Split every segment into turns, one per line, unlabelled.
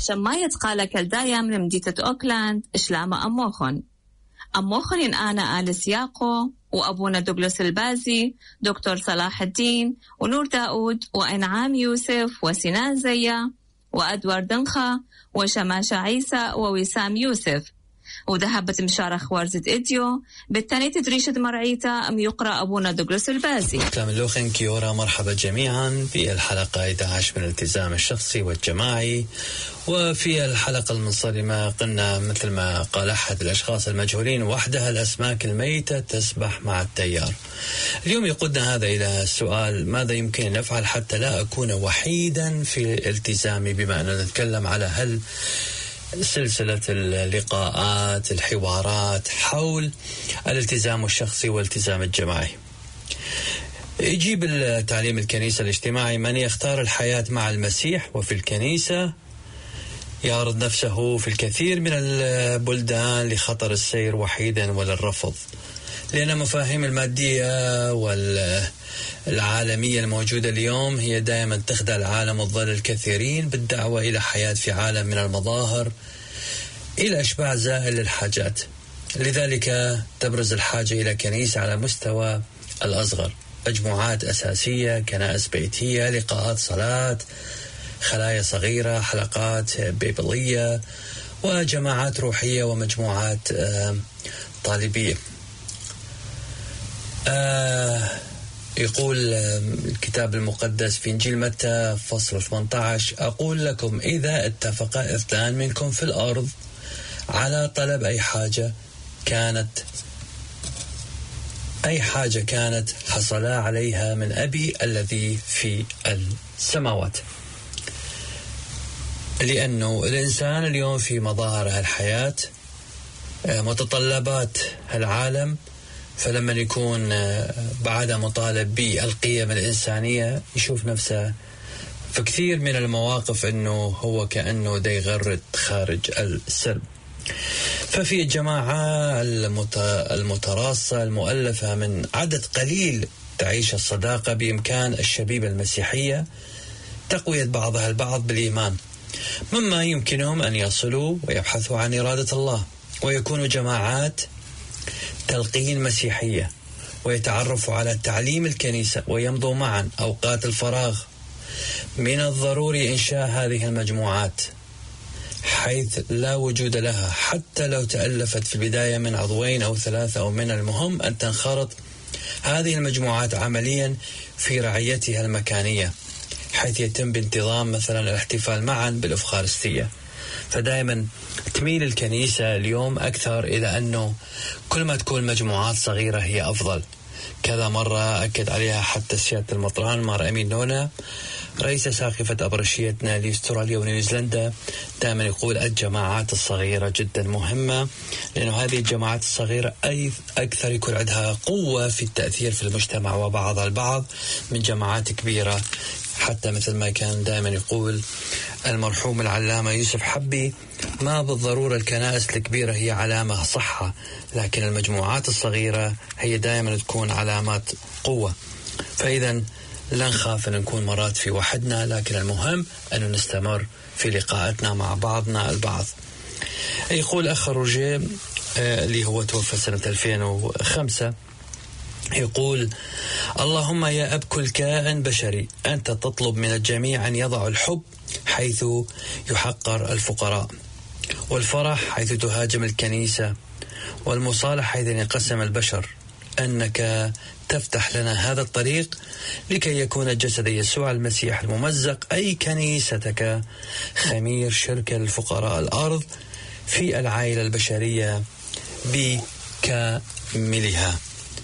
عشان ما يتقالك الدايم من مدينة أوكلاند إشلامة أموخن إن أنا آل سياقو وأبونا دوغلاس البازي دكتور صلاح الدين ونور داود وإنعام يوسف وسنان زيا وأدوار دنخة وشماشة عيسى ووسام يوسف وذهبت مشارخ وارزة إديو بالتاني تدريشة مرعيتا يقرأ أبونا دوغلاس البازي.
كلام اللوخن كيورا، مرحبا جميعا في الحلقة 11 من الالتزام الشخصي والجماعي. وفي الحلقة المنصرمة قلنا مثل ما قال أحد الأشخاص المجهولين: وحدها الأسماك الميتة تسبح مع التيار. اليوم يقودنا هذا إلى السؤال: ماذا يمكن أن نفعل حتى لا أكون وحيدا في التزامي؟ بما أننا نتكلم على هل سلسلة اللقاءات الحوارات حول الالتزام الشخصي والالتزام الجماعي. يجيب التعليم الكنيسة الاجتماعي: من يختار الحياة مع المسيح وفي الكنيسة يعرض نفسه في الكثير من البلدان لخطر السير وحيدا وللرفض، لأن مفاهيم المادية والعالمية الموجودة اليوم هي دائما تخدع العالم وتظل الكثيرين بالدعوة إلى حياة في عالم من المظاهر إلى إشباع زائل للحاجات. لذلك تبرز الحاجة إلى كنيسة على مستوى الأصغر، مجموعات أساسية، كنائس بيتية، لقاءات صلاة، خلايا صغيرة، حلقات بيبلية، وجماعات روحية، ومجموعات طالبية. يقول الكتاب المقدس في إنجيل متى فصل 18: أقول لكم إذا اتفق 2 منكم في الأرض على طلب أي حاجة كانت حصلا عليها من أبي الذي في السماوات. لأنه الإنسان اليوم في مظاهر الحياة، متطلبات العالم، فلما يكون بعد مطالب بالقيم الإنسانية يشوف نفسه في كثير من المواقف أنه هو كأنه دا يغرد خارج السلم. ففي الجماعة المتراصة المؤلفة من عدد قليل تعيش الصداقة بإمكان الشبيبة المسيحية تقوية بعضها البعض بالإيمان، مما يمكنهم أن يصلوا ويبحثوا عن إرادة الله ويكونوا جماعات تلقين مسيحية ويتعرفوا على تعليم الكنيسة ويمضوا معا أوقات الفراغ. من الضروري إنشاء هذه المجموعات حيث لا وجود لها حتى لو تألفت في البداية من 2 أو 3، أو من المهم أن تنخرط هذه المجموعات عمليا في رعيتها المكانية، حيث يتم بانتظام مثلا الاحتفال معا بالأفخارستية. فدائما تميل الكنيسة اليوم أكثر إلى أنه كل ما تكون مجموعات صغيرة هي أفضل. كذا مرة أكد عليها حتى سيادة المطران مار أمين نونا رئيس ساقفة أبرشيتنا لأستراليا ونيوزيلندا، دائما يقول الجماعات الصغيرة جدا مهمة، لأنه هذه الجماعات الصغيرة أكثر يكون عندها قوة في التأثير في المجتمع وبعض البعض من جماعات كبيرة. حتى مثل ما كان دائما يقول المرحوم العلامة يوسف حبي: ما بالضرورة الكنائس الكبيرة هي علامة صحة، لكن المجموعات الصغيرة هي دائما تكون علامات قوة. فإذا لا نخاف أن نكون مرات في وحدنا، لكن المهم أن نستمر في لقاءاتنا مع بعضنا البعض. يقول أخ روجيه اللي هو توفى سنة 2005، يقول: اللهم يا أب كل كائن بشري، أنت تطلب من الجميع أن يضعوا الحب حيث يحقر الفقراء، والفرح حيث تهاجم الكنيسة، والمصالح حيث ينقسم البشر، أنك تفتح لنا هذا الطريق لكي يكون جسد يسوع المسيح الممزق أي كنيستك خمير شركة للفقراء الأرض في العائلة البشرية بكاملها.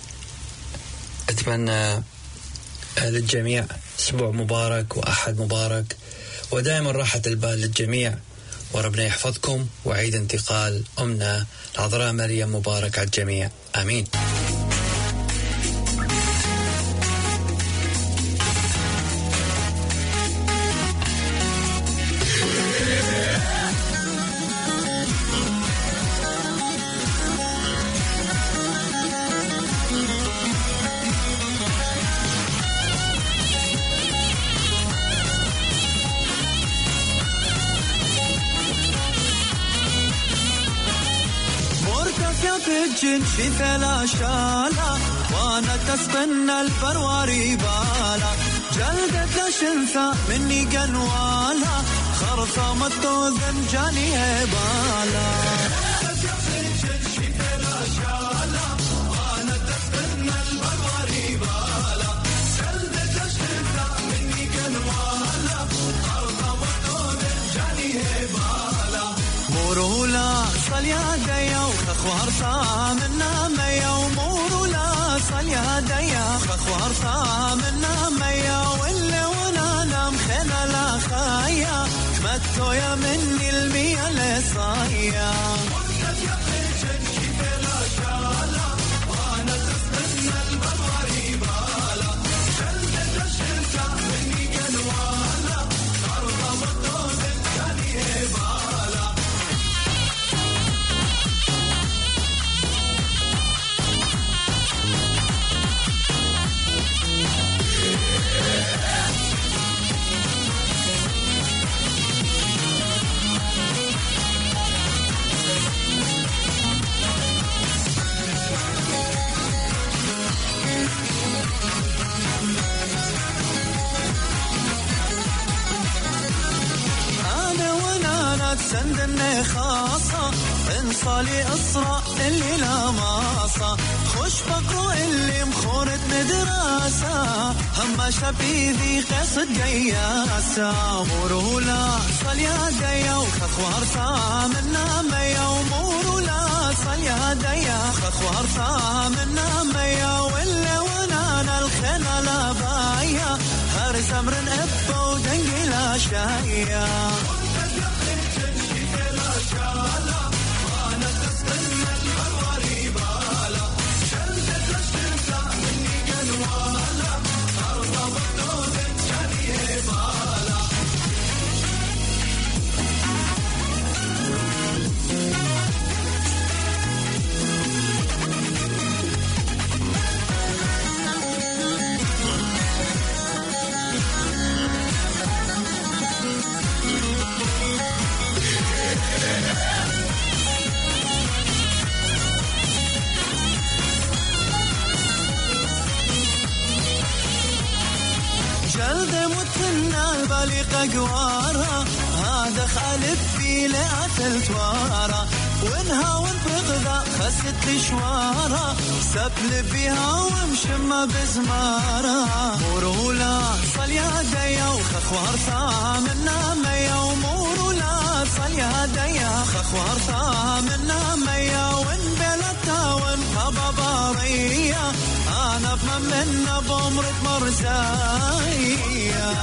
أتمنى للجميع أسبوع مبارك وأحد مبارك، ودائما راحة البال للجميع، وربنا يحفظكم، وعيد انتقال أمنا العذراء مريم مبارك على الجميع، آمين.
في ثلا شالا وانا تسقنا البرواري بالا جلدة شنثى مني قنوالا خرصة متو زنجاني بالا مورولا صليا ديا وخوار صامنا ميا ومورولا صليا ديا وخوار صامنا ميا ولا وانا نام خنا لا خايا متو يا مني الميا لصايا سندني خاصة انصالي أسرع اللي لا ماصة خش بقرو اللي مخورة مدراسة هم شبيذي قصد قياسة مورولا صليا ديا وخخوار صامنا ميا ومورولا صليا ديا وخخوار صامنا ميا ولا ونانا الخنا لا بايا هرز أمرن أبا ودنقي لا شايا قوارا هذا خالف في لأثل توارا وانها ونبغذا خست لشوارا سبل بها ومشمى بزمارا مورولا صليا ديا وخخوار صامنا ميا ومورولا صليا ديا خخوار صامنا ميا ونبلتا ونقبا باريا انا بمنا بمرت مرزايا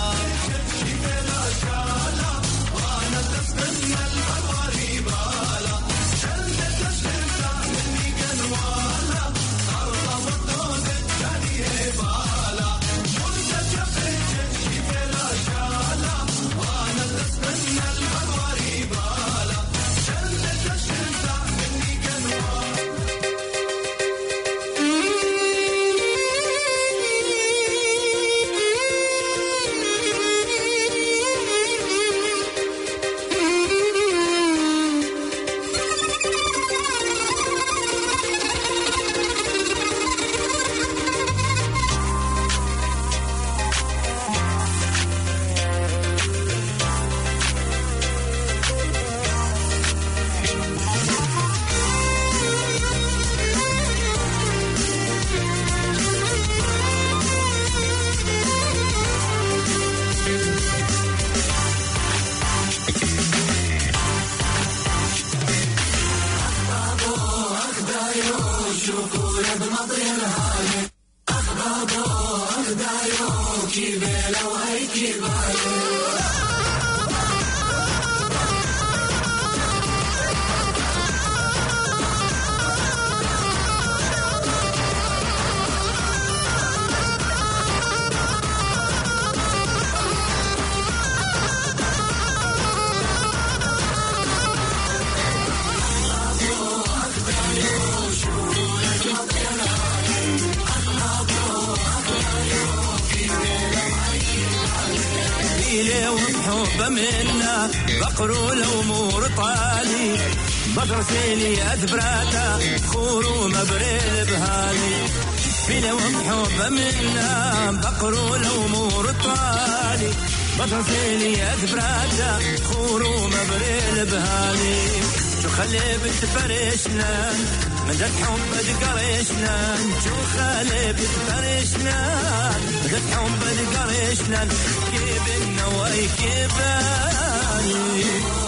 منا بقروا الأمور طالي
بطر سيلي أدبراتا خورو مبريل بهالي في لو محوبة منا بقروا الأمور الطالي بطر سيلي أدبراتا خورو مبريل بهالي شو خلي بتفرشنا مدد حب دقرشنا شو خلي بتفرشنا مدد حب دقرشنا كيبنا ويكيباني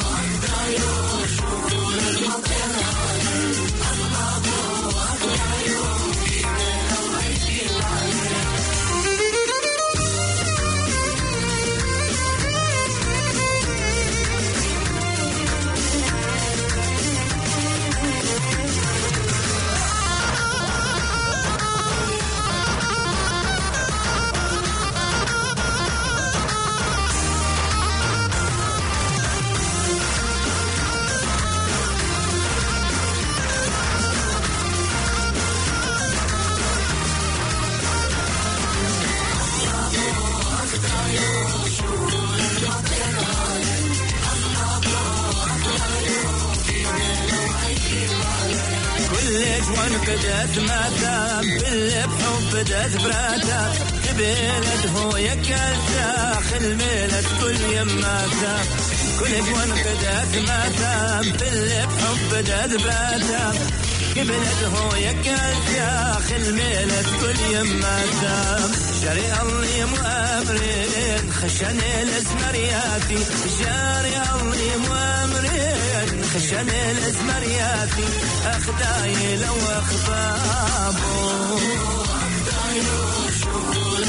بدأت ماتا باللي بحب بدأت براتا قبلت هو يكالتا خل ميلت كل يماتا كل جوان بدأت ماتا باللي بحب بدأت براتا قبلت هو يكالتا خل ميلت كل يماتا جاري الله مؤامرين خشاني الاسمرياتي جاري الله مؤامرين خشاني الاسمرياتي اخداي لو اخبابو اخداي لو شغل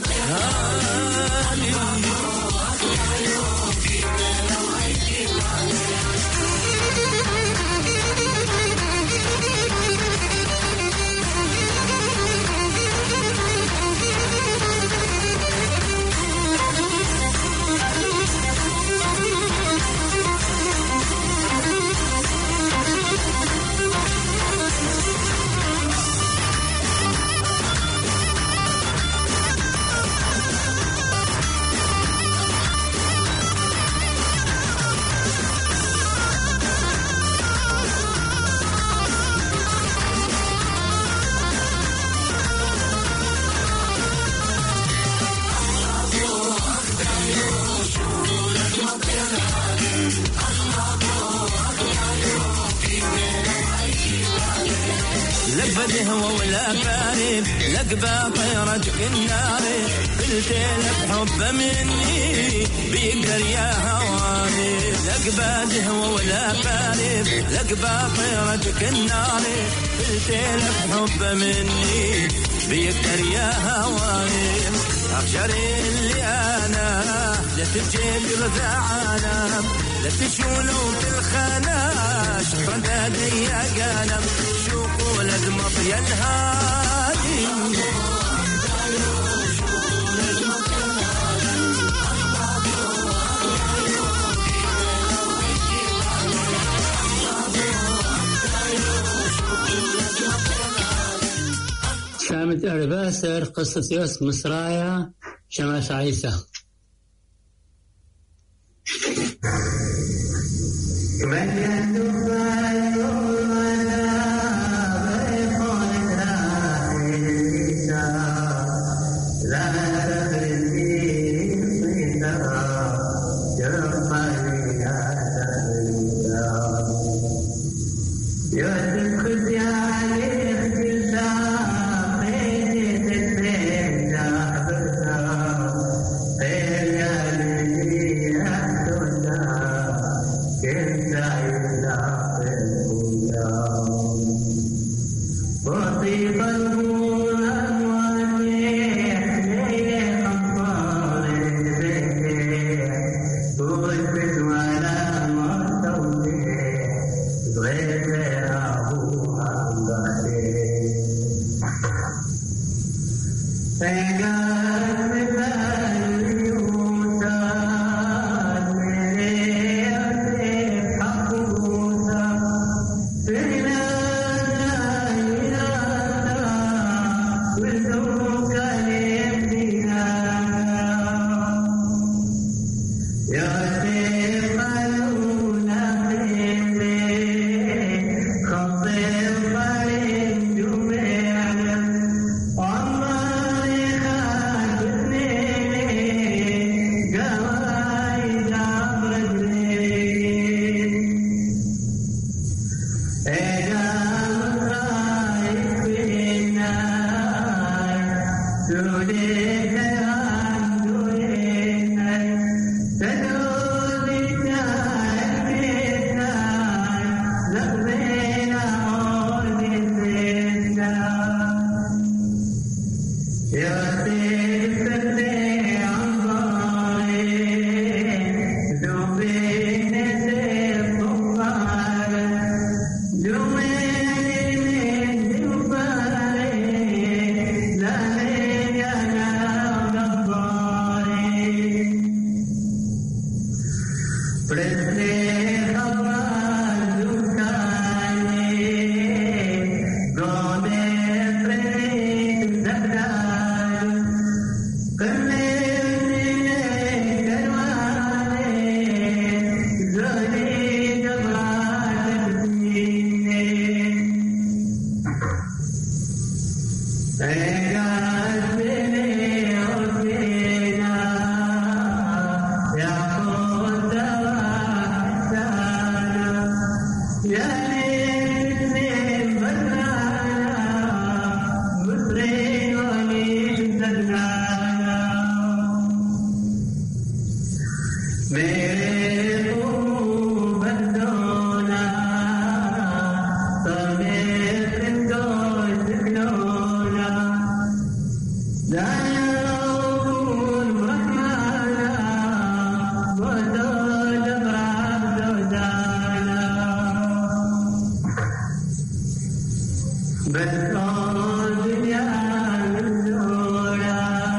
هاني هو ولا بارد لقبة طيرتك الناري قلتين بحب مني بيقدر يا هواني لقبة هو ولا بارد لقبة طيرتك الناري قلتين بحب مني بيقدر يا هواني أخجري اللي أنا لا تجيب رذعانا لا تشولوا بالخانة شفرا دادي يا قلم شوقوا لدمط يا الهادي
سامت أرباسر قصة يوسف مصرايا شماس عيسى
بس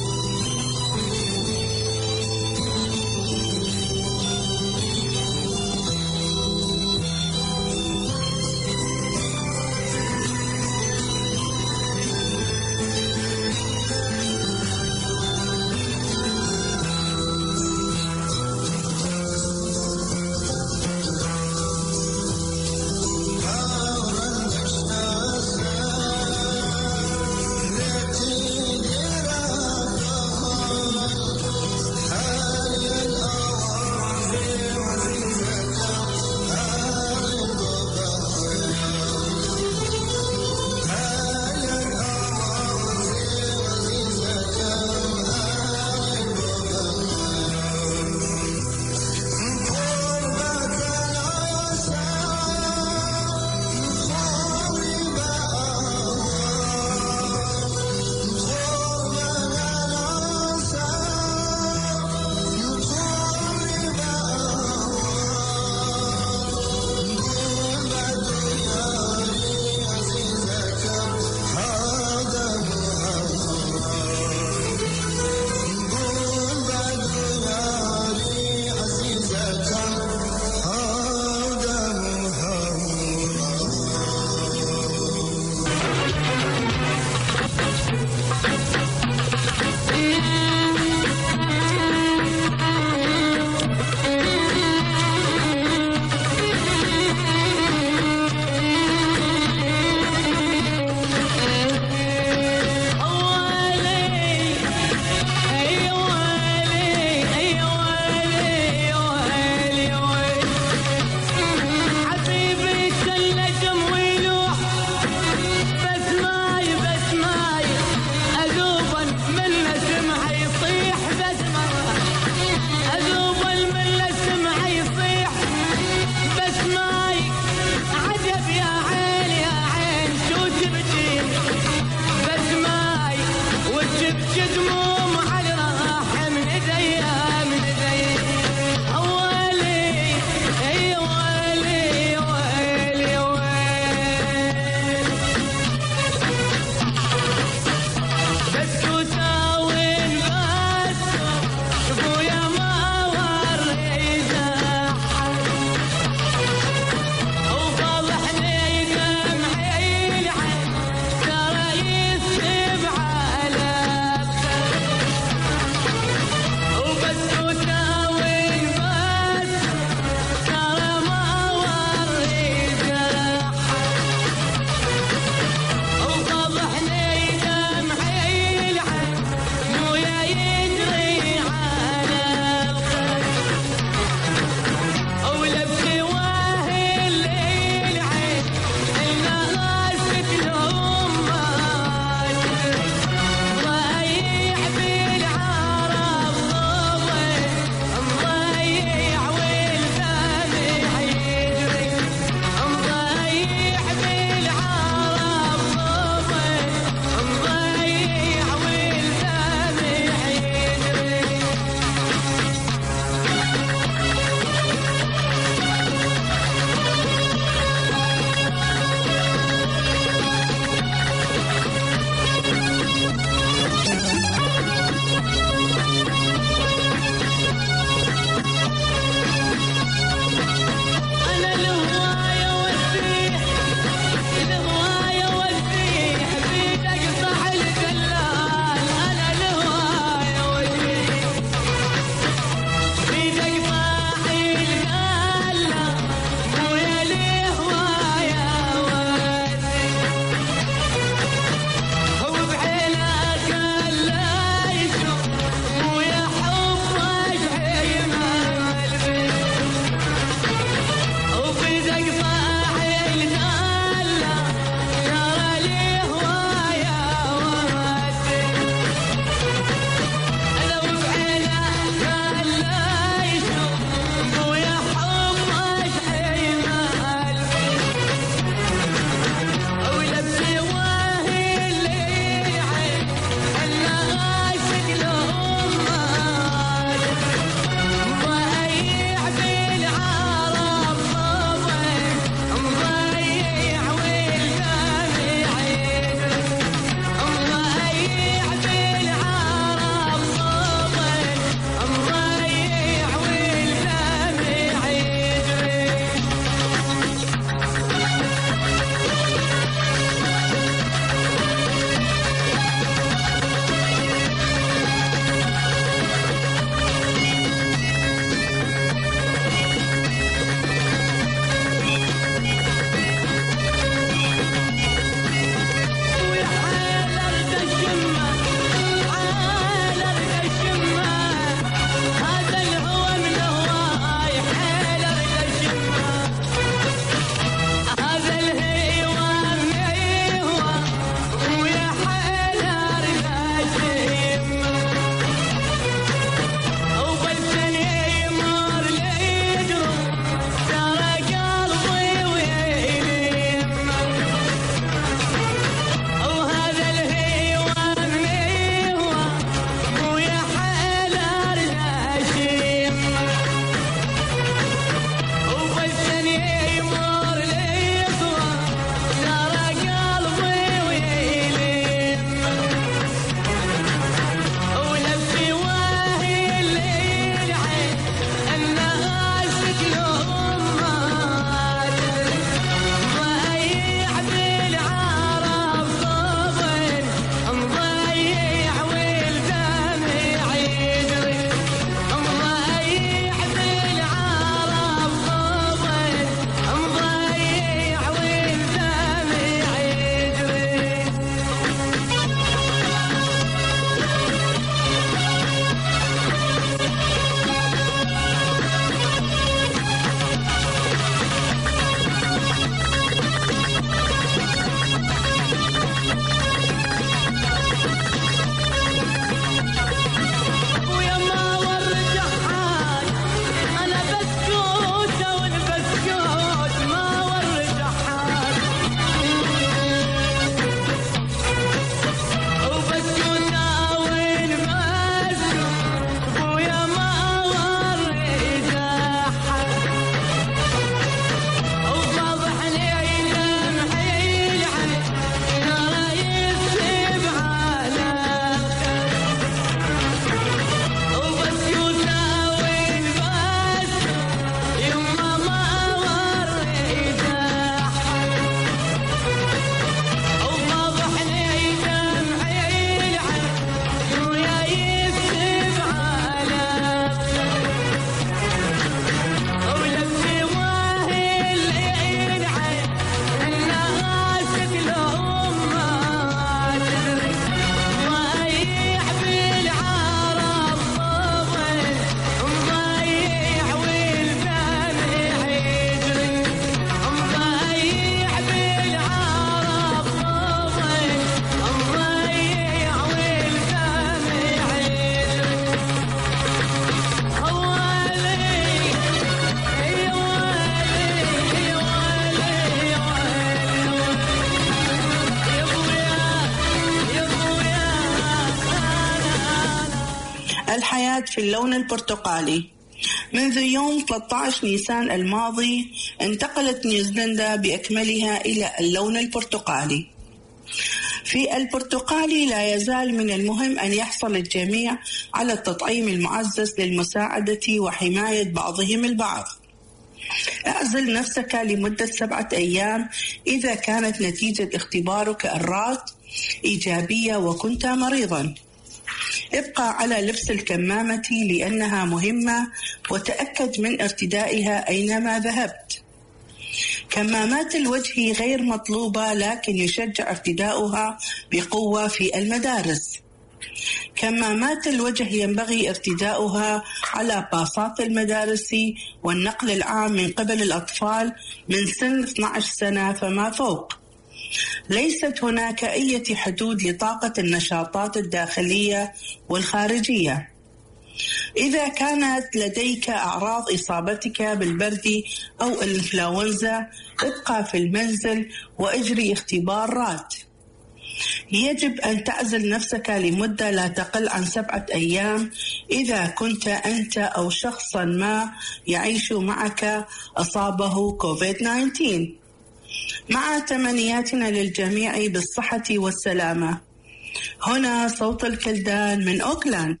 الحياة في اللون البرتقالي. منذ يوم 13 نيسان الماضي انتقلت نيوزيلندا بأكملها إلى اللون البرتقالي. في البرتقالي لا يزال من المهم أن يحصل الجميع على التطعيم المعزز للمساعدة وحماية بعضهم البعض. اعزل نفسك لمدة 7 أيام إذا كانت نتيجة اختبارك الرات إيجابية وكنت مريضا. ابقى على لبس الكمامة لأنها مهمة وتأكد من ارتدائها أينما ذهبت. كمامات الوجه غير مطلوبة لكن يشجع ارتداؤها بقوة في المدارس. كمامات الوجه ينبغي ارتداؤها على باصات المدارس والنقل العام من قبل الأطفال من سن 12 سنة فما فوق. ليست هناك أي حدود لطاقة النشاطات الداخلية والخارجية. إذا كانت لديك أعراض إصابتك بالبرد أو الإنفلونزا ابقى في المنزل وأجري اختبار رات. يجب أن تعزل نفسك لمدة لا تقل عن 7 أيام إذا كنت أنت أو شخصا ما يعيش معك أصابه كوفيد-19. مع تمنياتنا للجميع بالصحة والسلامة. هنا صوت الكلدان من أوكلاند.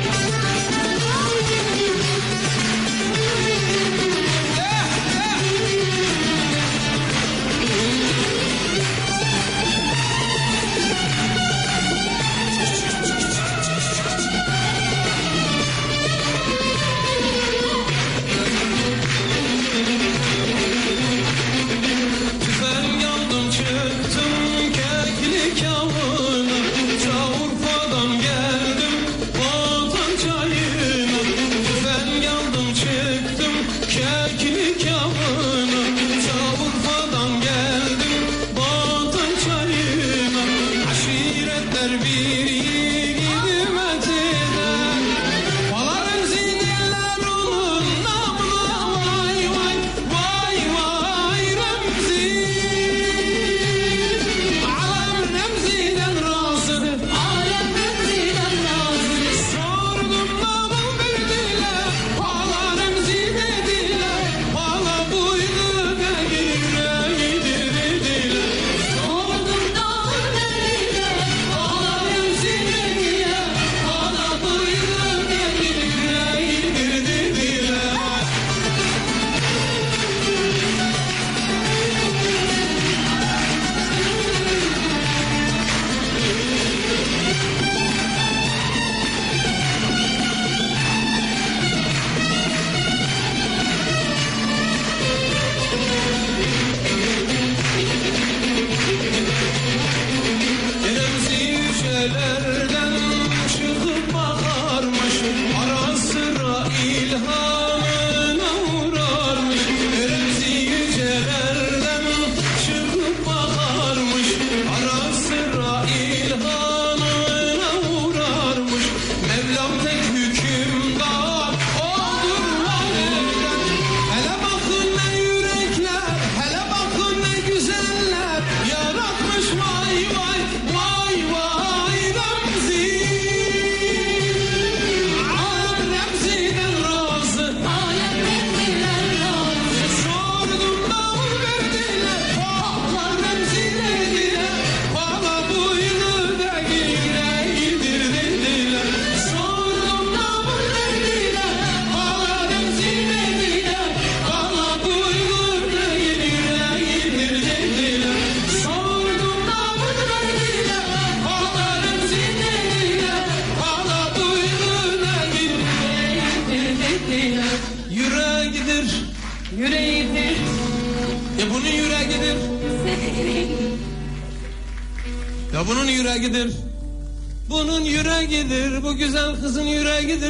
Ya bunun yüreğidir, bunun yüreğidir, bu güzel kızın yüreğidir.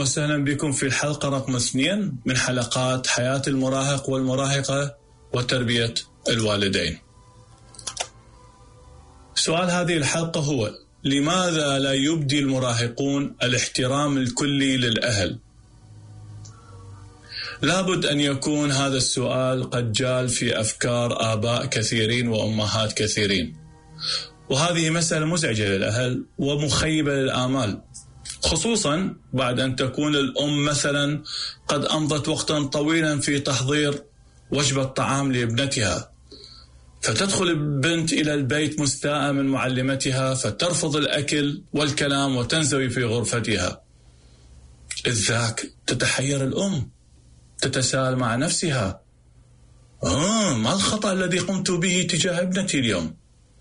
وسهلا بكم في الحلقة رقم 2 من حلقات حياة المراهق والمراهقة وتربية الوالدين. سؤال هذه الحلقة هو: لماذا لا يبدي المراهقون الاحترام الكلي للأهل؟ لابد أن يكون هذا السؤال قد جال في أفكار آباء كثيرين وأمهات كثيرين، وهذه مسألة مزعجة للأهل ومخيبة للآمال، خصوصا بعد أن تكون الأم مثلا قد أمضت وقتا طويلا في تحضير وجبة طعام لابنتها، فتدخل البنت إلى البيت مستاءة من معلمتها فترفض الأكل والكلام وتنزوي في غرفتها. إذ ذاك تتحير الأم، تتساءل مع نفسها: ما الخطأ الذي قمت به تجاه ابنتي اليوم؟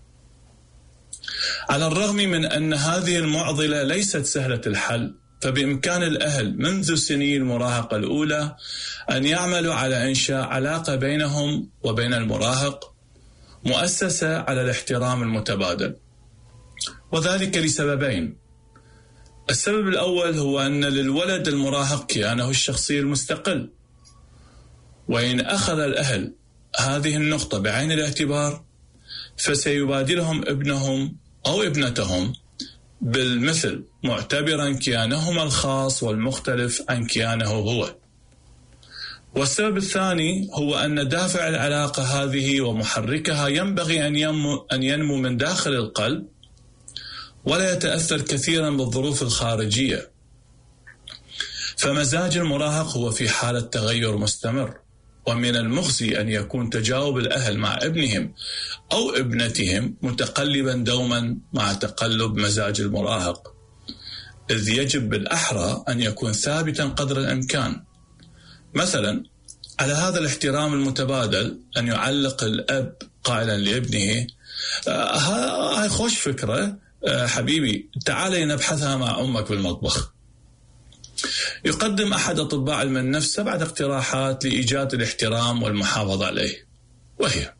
على الرغم من أن هذه المعضلة ليست سهلة الحل، فبإمكان الأهل منذ سني المراهقة الأولى أن يعملوا على إنشاء علاقة بينهم وبين المراهق مؤسسة على الاحترام المتبادل، وذلك لسببين. السبب الأول هو أن للولد المراهق كيانه الشخصي المستقل، وإن أخذ الأهل هذه النقطة بعين الاعتبار فسيبادلهم ابنهم أو ابنتهم بالمثل، معتبرا كيانهما الخاص والمختلف عن كيانه هو. والسبب الثاني هو أن دافع العلاقة هذه ومحركها ينبغي أن ينمو من داخل القلب ولا يتأثر كثيرا بالظروف الخارجية، فمزاج المراهق هو في حالة تغير مستمر، ومن المخزي أن يكون تجاوب الأهل مع ابنهم أو ابنتهم متقلبا دوما مع تقلب مزاج المراهق، إذ يجب بالأحرى أن يكون ثابتا قدر الإمكان. مثلا على هذا الاحترام المتبادل أن يعلق الأب قائلا لابنه: هاي خوش فكرة حبيبي، تعالي نبحثها مع أمك بالمطبخ. يقدم أحد أطباء علم النفس 7 اقتراحات لإيجاد الاحترام والمحافظة عليه، وهي: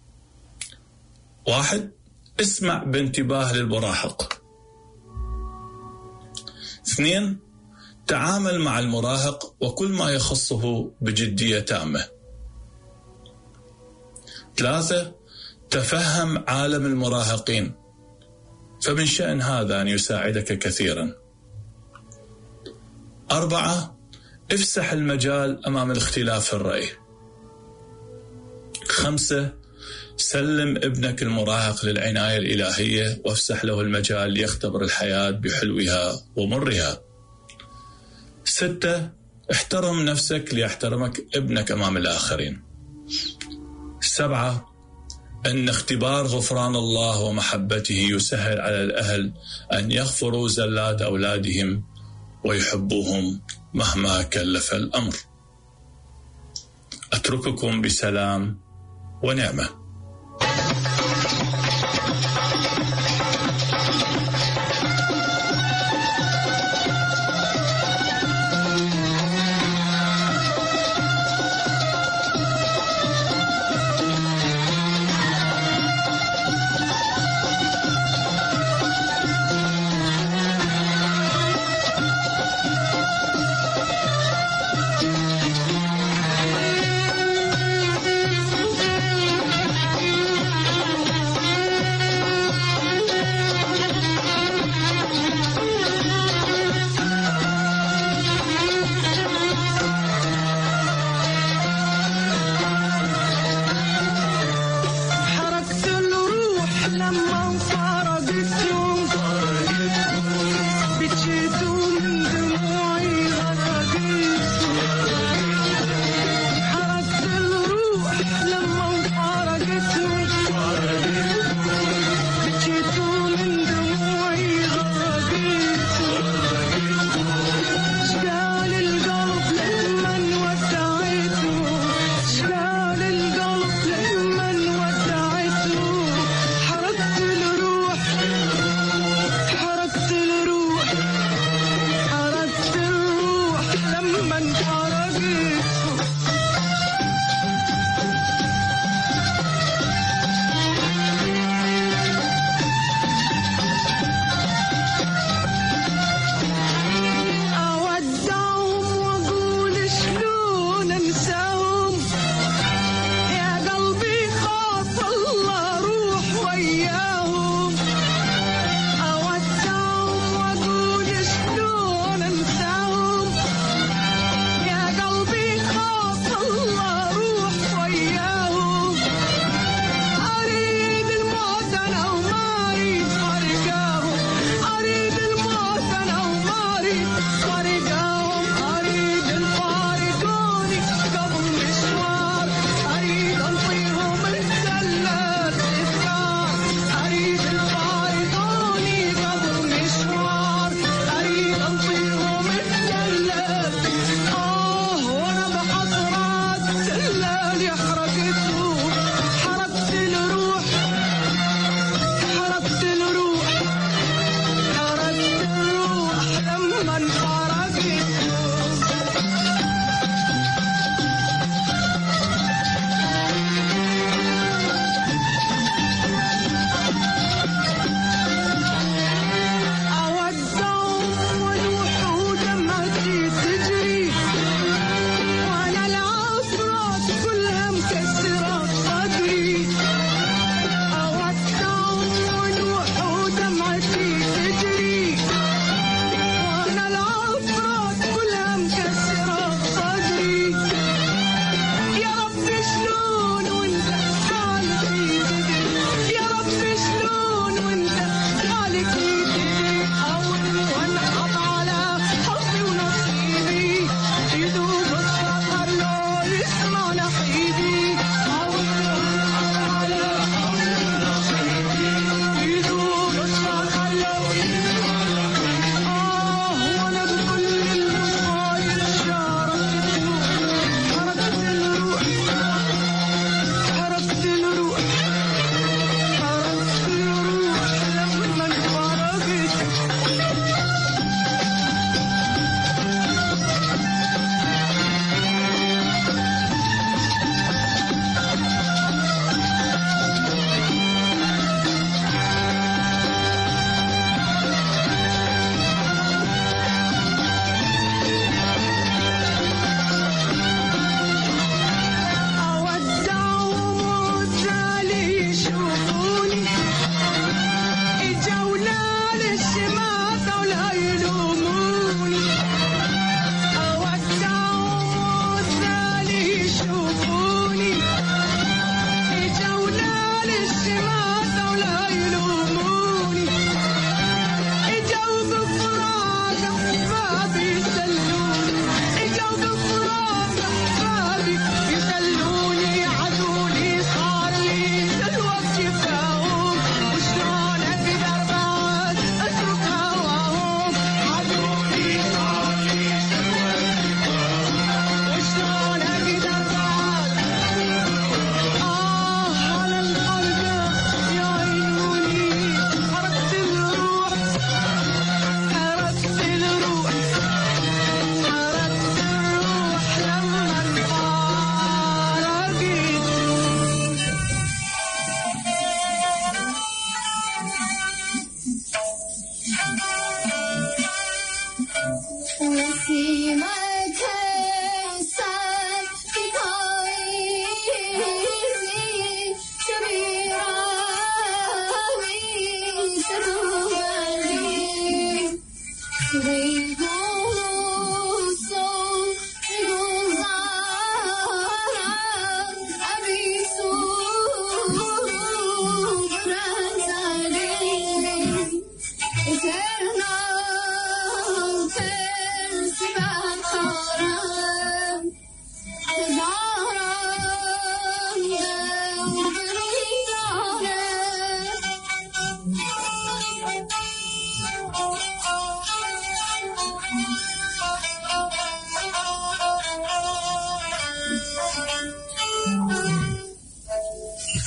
1. اسمع بانتباه للمراهق. 2. تعامل مع المراهق وكل ما يخصه بجدية تامة. 3. تفهم عالم المراهقين، فمن شأن هذا أن يساعدك كثيرا. 4. افسح المجال أمام الاختلاف في الرأي. 5. سلم ابنك المراهق للعناية الإلهية وافسح له المجال ليختبر الحياة بحلوها ومرها. 6. احترم نفسك ليحترمك ابنك أمام الآخرين. 7. أن اختبار غفران الله ومحبته يسهل على الأهل أن يغفروا زلات أولادهم ويحبوهم مهما كلف الأمر. أترككم بسلام ونعمة.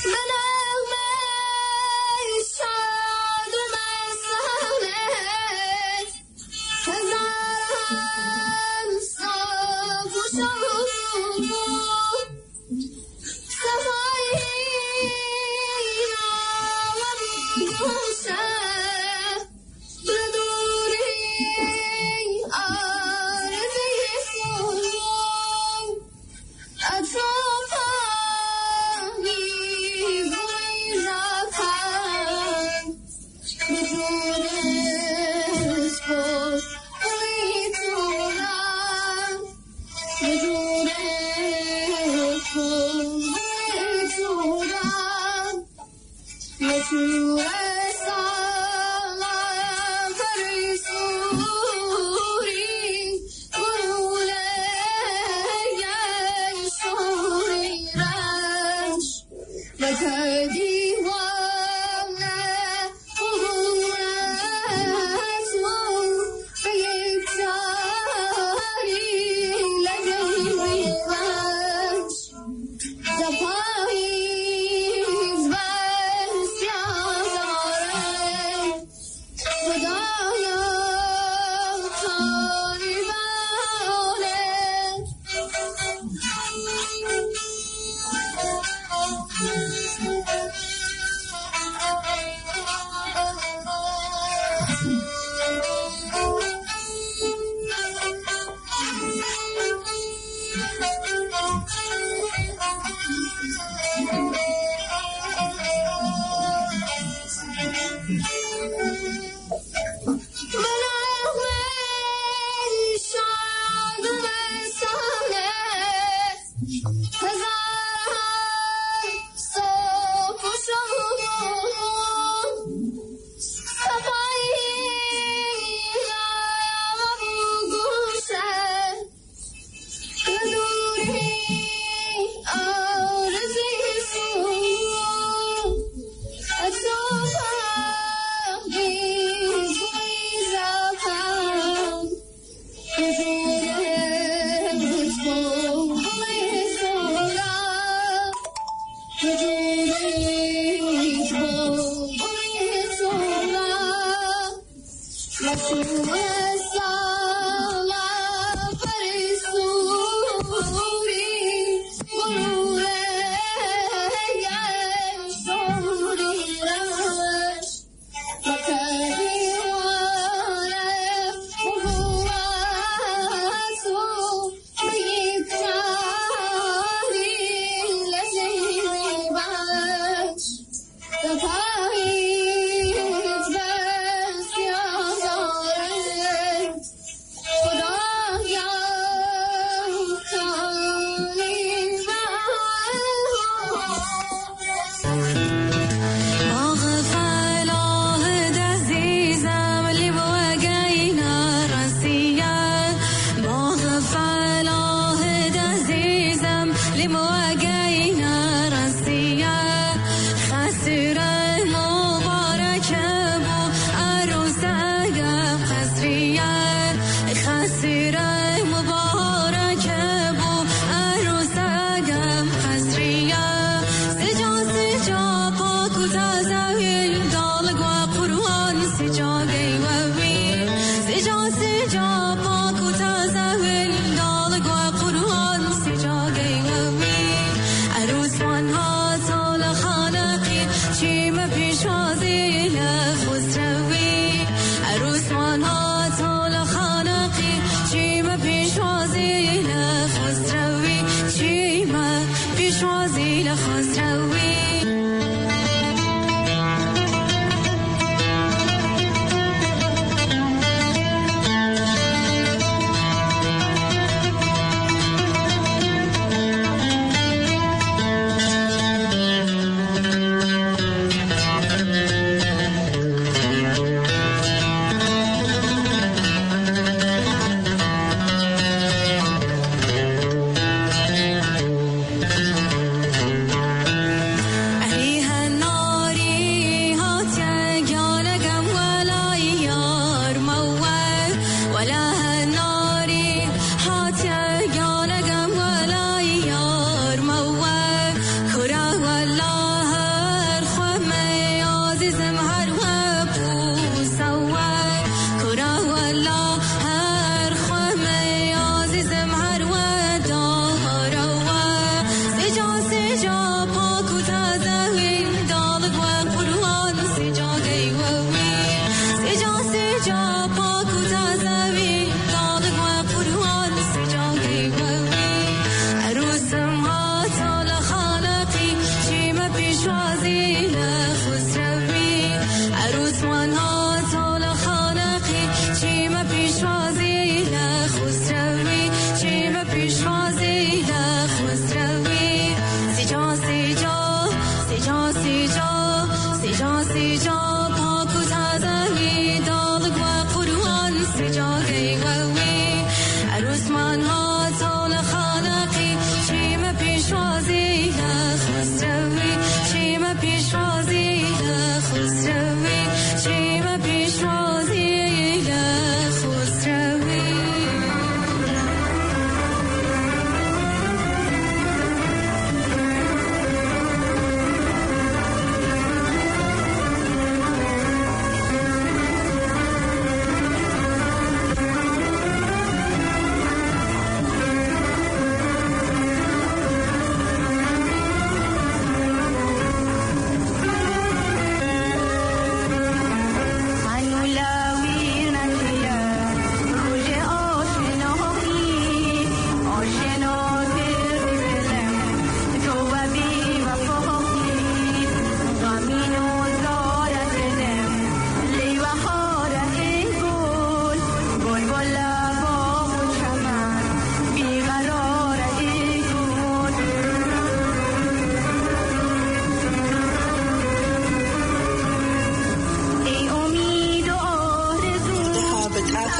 لمواجهنا راسية خاسرة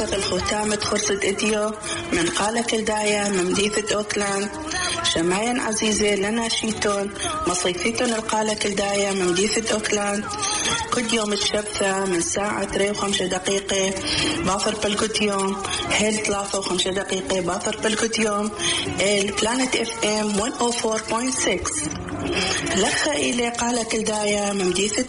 آخر الختام خرصة إديو من قالة كلدايا ممديثة أوكلاند شماين عزيزة لنا شيتون مصيفيتون القالة كلدايا ممديثة أوكلاند كل يوم الشبثة من ساعة 3:05 باثر بالكت يوم هيل 3:05 باثر بالكت يوم البلانت FM 104.6 لخا إلي قالة كلدايا ممديثة